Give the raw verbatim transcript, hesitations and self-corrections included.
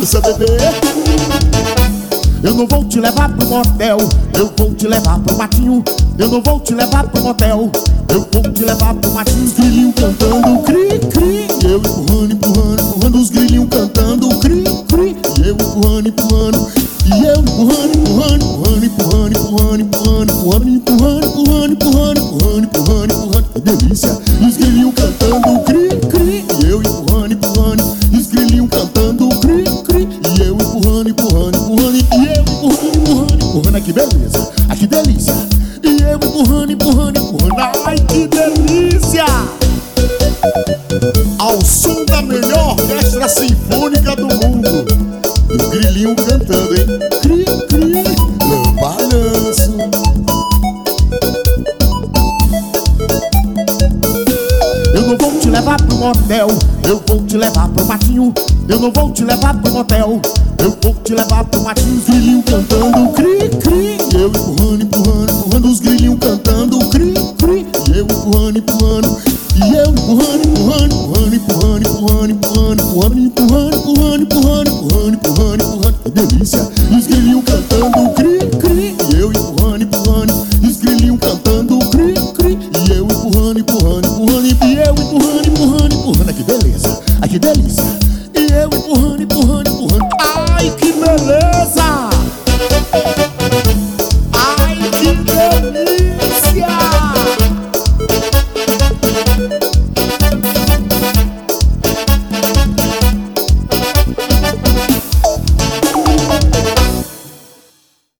dança, bebê. Eu não vou te levar pro motel, eu vou te levar pro matinho. Eu não vou te levar pro motel, eu vou te levar pro matinho. Os grilinhos cantando cri, cri, e eu empurrando, empurrando, empurrando. Os grilinhos cantando cri, cri, e eu empurrando, empurrando. E eu empurrando, empurrando, empurrando, empurrando, empurrando, empurrando, empurrando, empurrando, empurrando, empurrando, empurrando, empurrando, empurrando. Que delícia! E os grilinhos cantando cri, cri, e eu empurrando, empurrando. E os grilinhos cantando cri, cri, e eu empurrando, empurrando, empurrando. E eu empurrando, empurrando, empurrando. Ai que beleza! Ai que delícia! E eu empurrando, empurrando, empurrando. Ai que delícia! Ao som da melhor orquestra sinfônica do mundo, o grilinho cantando, hein? Cri, cri, no balanço. Eu não vou te levar pro motel, eu vou te levar pro matinho. Eu não vou te levar pro motel, eu vou te levar pro matinho. Os grilinhos cantando cri, cri, e eu empurrando, empurrando, empurrando. Os grilinhos cantando cri, cri, e eu empurrando, empurrando. E eu empurrando, empurrando, empurrando, empurrando, empurrando, empurrando, empurrando, empurrando, empurrando, empurrando, empurrando, empurrando, empurrando. Que delícia! E os grilinhos cantando cri, cri, e eu empurrando, empurrando. E os grilinhos cantando cri, cri, e eu empurrando, empurrando, empurrando. E eu empurrando, empurrando, empurrando. Ai que beleza! Ai que delícia! E eu empurrando, empurrando, empurrando. Ai que beleza!